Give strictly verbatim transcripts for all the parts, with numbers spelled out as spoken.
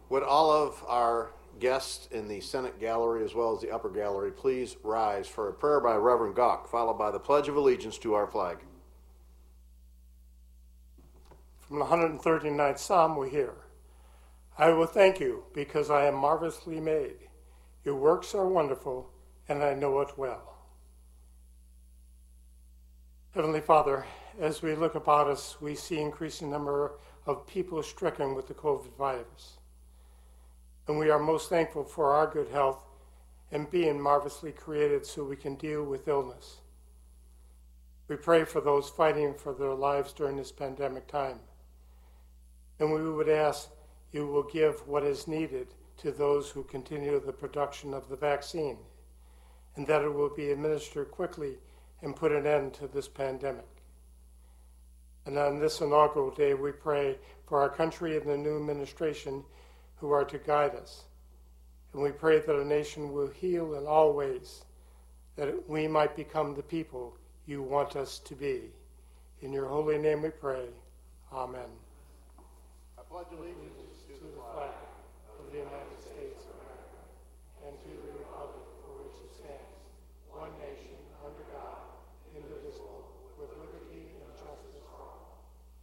Would all of our guests in the Senate gallery as well as the upper gallery please rise for a prayer by Reverend Gauck, followed by the Pledge of Allegiance to our flag. From the one hundred thirty-ninth Psalm we hear, I will thank you because I am marvelously made. Your works are wonderful, and I know it well. Heavenly Father, as we look about us, we see increasing number of people stricken with the COVID virus. And we are most thankful for our good health and being marvelously created so we can deal with illness. We pray for those fighting for their lives during this pandemic time. And we would ask you will give what is needed to those who continue the production of the vaccine, and that it will be administered quickly and put an end to this pandemic. And on this inaugural day, we pray for our country and the new administration who are to guide us. And we pray that our nation will heal in all ways, that we might become the people you want us to be. In your holy name we pray. Amen. I pledge allegiance to the flag of the United States of America and to the republic for which it stands, one nation, under God, indivisible, with liberty and justice for all.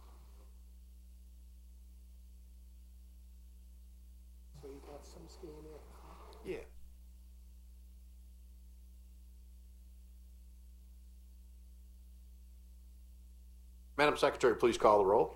So you got some skiing in? Yeah. Madam Secretary, please call the roll.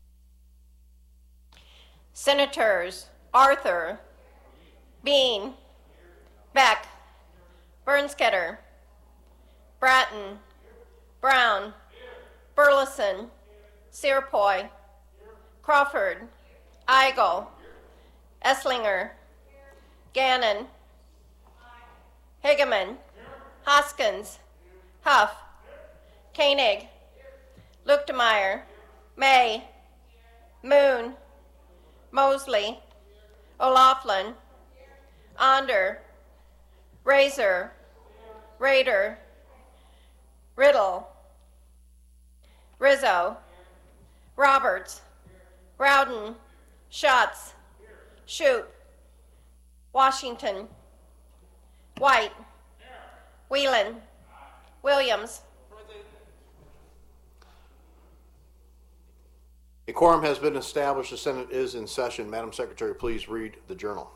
Senators Arthur, Bean, Beck, Bernsketter, Bratton, Brown, Burleson, Searpoy, Crawford, Eigel, Esslinger, Gannon, Higeman, Hoskins, Huff, Koenig, Luchtemeier, May, Moon, Mosley, O'Laughlin, Onder, Razor, Rader, Riddle, Rizzo, Roberts, Rowden, Schatz, Shoup, Washington, White, Whelan, Williams. A quorum has been established. The Senate is in session. Madam Secretary, please read the journal.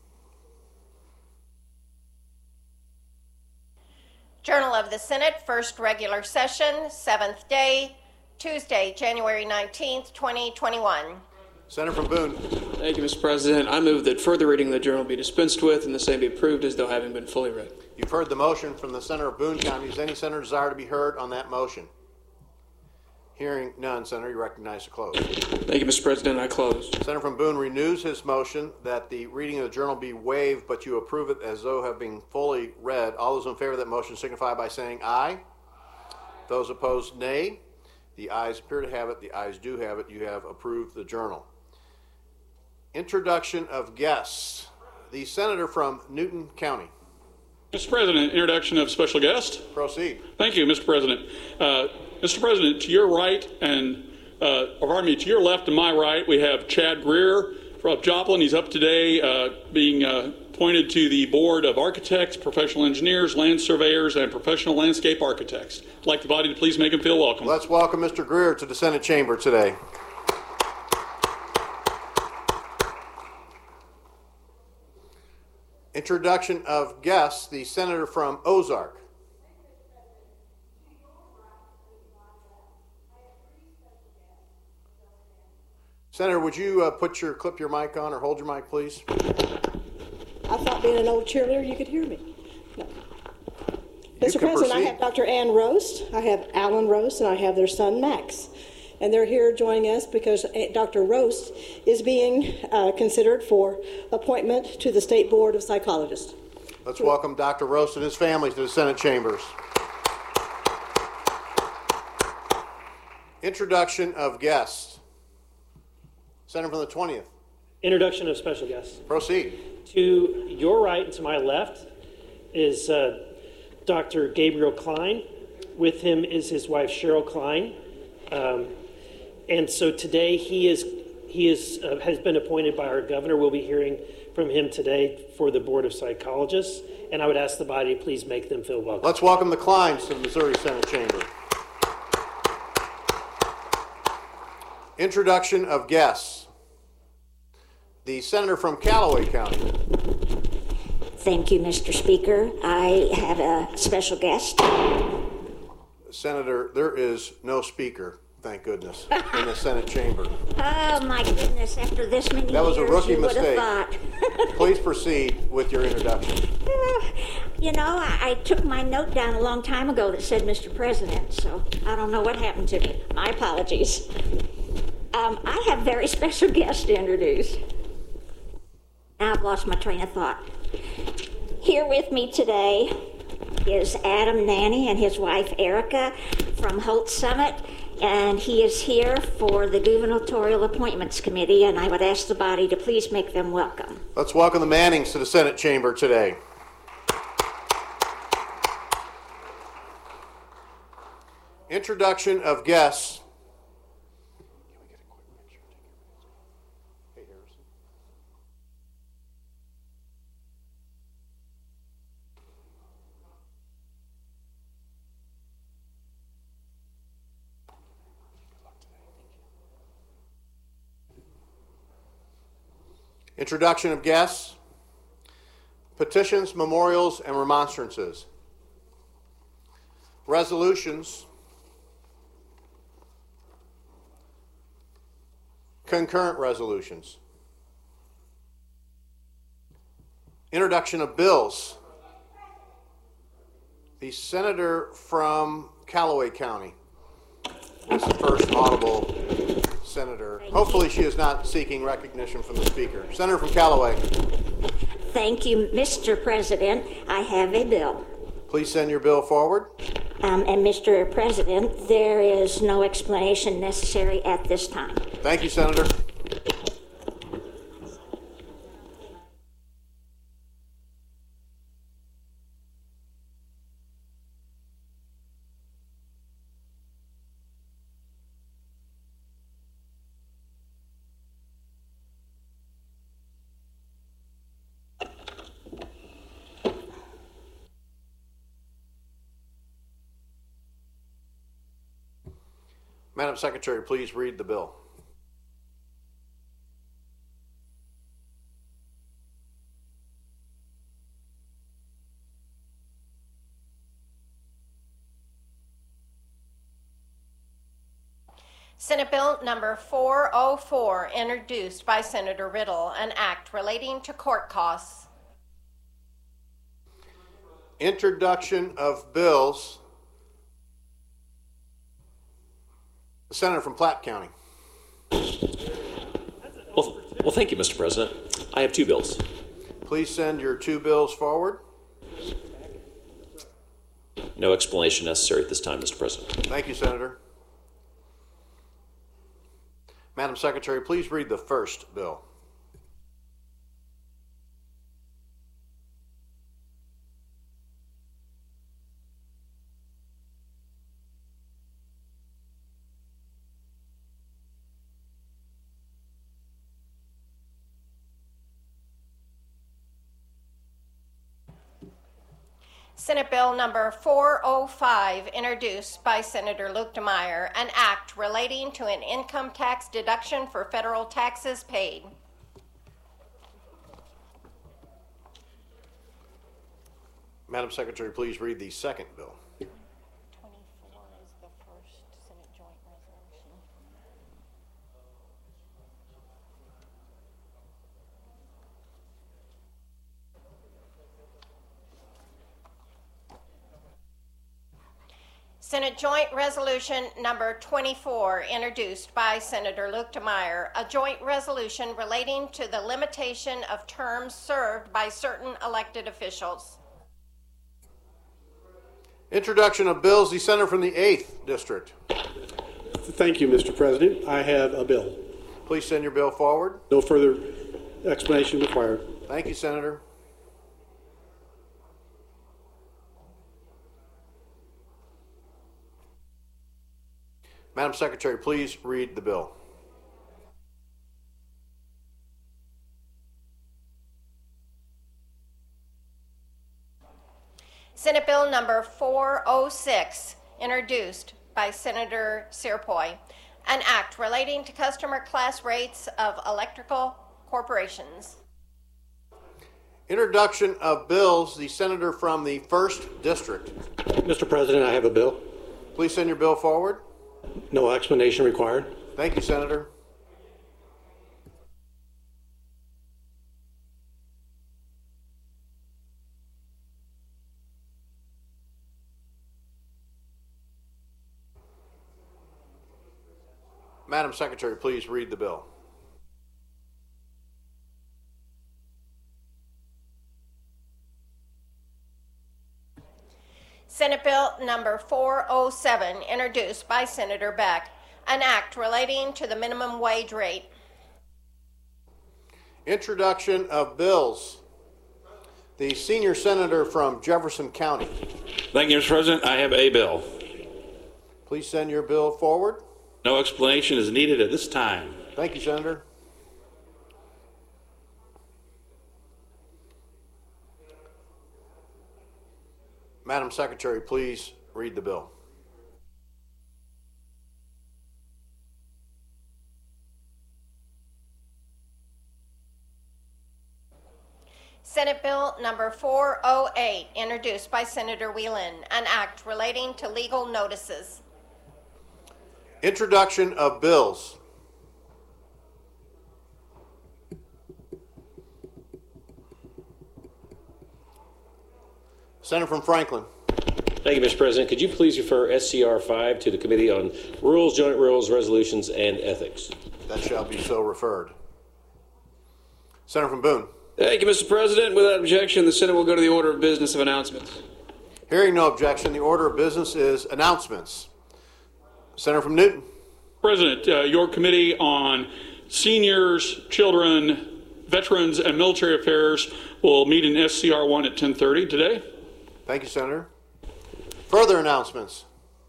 Journal of the Senate, first regular session, seventh day, Tuesday, January nineteenth, twenty twenty-one. Senator from Boone. Thank you, Mister President. I move that further reading of the journal be dispensed with and the same be approved as though having been fully read. You've heard the motion from the Senator of Boone County. Does any senator desire to be heard on that motion? Hearing none, Senator, you recognize to close. Thank you, Mister President. I close. Senator from Boone renews his motion that the reading of the journal be waived, but you approve it as though have been fully read. All those in favor of that motion signify by saying aye. Those opposed, nay. The ayes appear to have it. The ayes do have it. You have approved the journal. Introduction of guests. The senator from Newton County. Mister President, introduction of special guest. Proceed. Thank you, Mister President. Uh, Mister President, to your right and, uh, or pardon me, to your left and my right, we have Chad Greer from Joplin. He's up today uh, being uh, appointed to the Board of Architects, Professional Engineers, Land Surveyors, and Professional Landscape Architects. I'd like the body to please make him feel welcome. Let's welcome Mister Greer to the Senate chamber today. Introduction of guests, the senator from Ozark. Senator, would you uh, put your clip your mic on or hold your mic, please? I thought being an old cheerleader you could hear me. No. Mister President, proceed. I have Doctor Ann Roast, I have Alan Roast, and I have their son Max. And they're here joining us because Doctor Roast is being uh, considered for appointment to the State Board of Psychologists. Let's welcome Doctor Roast and his family to the Senate chambers. Introduction of guests. Senator from the twentieth. Introduction of special guests. Proceed. To your right and to my left is uh, Doctor Gabriel Klein. With him is his wife, Cheryl Klein. Um, and so today he is he is, uh, has been appointed by our governor. We'll be hearing from him today for the Board of Psychologists, and I would ask the body to please make them feel welcome. Let's welcome the Kleins to the Missouri Senate Chamber. Introduction of guests. The senator from Callaway County. Thank you, Mister Speaker. I have a special guest. Senator, there is no speaker, thank goodness, in the Senate chamber. Oh, my goodness, after this many That was a years, rookie you would mistake. have thought. Please proceed with your introduction. You know, I, I took my note down a long time ago that said Mister President, so I don't know what happened to me. My apologies. Um, I have a very special guest to introduce. Now I've lost my train of thought. Here with me today is Adam Nanny and his wife Erica from Holt Summit, and he is here for the Gubernatorial Appointments Committee, and I would ask the body to please make them welcome. Let's welcome the Mannings to the Senate chamber today. Introduction of guests. Introduction of guests, petitions, memorials, and remonstrances. Resolutions, concurrent resolutions. Introduction of bills. The senator from Callaway County is the first audible senator. Hopefully she is not seeking recognition from the speaker. Senator from Callaway. Thank you, Mister President. I have a bill. Please send your bill forward. Um, and Mister President, there is no explanation necessary at this time. Thank you, Senator. Madam Secretary, please read the bill. Senate Bill number four oh four, introduced by Senator Riddle, an act relating to court costs. Introduction of bills. The senator from Platte County. Well, well, thank you, Mister President. I have two bills. Please send your two bills forward. No explanation necessary at this time, Mister President. Thank you, Senator. Madam Secretary, please read the first bill. Senate Bill number four oh five, introduced by Senator Luke DeMeyer, an act relating to an income tax deduction for federal taxes paid. Madam Secretary, please read the second bill. twenty-four is the first Senate joint resolution. Senate Joint Resolution number twenty-four, introduced by Senator Luke DeMeyer, a joint resolution relating to the limitation of terms served by certain elected officials. Introduction of bills. The senator from the eighth District. Thank you, Mister President. I have a bill. Please send your bill forward. No further explanation required. Thank you, Senator. Madam Secretary, please read the bill. Senate Bill number four oh six, introduced by Senator Searpoy, an act relating to customer class rates of electrical corporations. Introduction of bills. The senator from the first district. Mister President, I have a bill. Please send your bill forward. No explanation required. Thank you, Senator. Madam Secretary, please read the bill. Senate Bill number four oh seven, introduced by Senator Beck, an act relating to the minimum wage rate. Introduction of bills. The senior senator from Jefferson County. Thank you, Mister President. I have a bill. Please send your bill forward. No explanation is needed at this time. Thank you, Senator. Madam Secretary, please read the bill. Senate Bill number four oh eight, introduced by Senator Whelan, an act relating to legal notices. Introduction of bills. Senator from Franklin. Thank you, Mister President. Could you please refer S C R five to the Committee on Rules, Joint Rules, Resolutions, and Ethics? That shall be so referred. Senator from Boone. Thank you, Mister President. Without objection, the Senate will go to the order of business of announcements. Hearing no objection, the order of business is announcements. Senator from Newton. President, uh, your Committee on Seniors, Children, Veterans, and Military Affairs will meet in S C R one at ten thirty today. Thank you, Senator. Further announcements.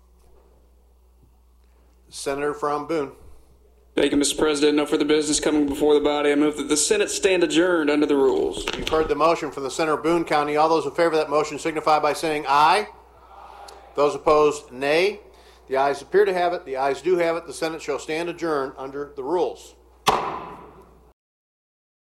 Senator from Boone. Thank you, Mister President. No further business coming before the body. I move that the Senate stand adjourned under the rules. You've heard the motion from the Senator of Boone County. All those in favor of that motion signify by saying aye. Those opposed, nay. The ayes appear to have it. The ayes do have it. The Senate shall stand adjourned under the rules.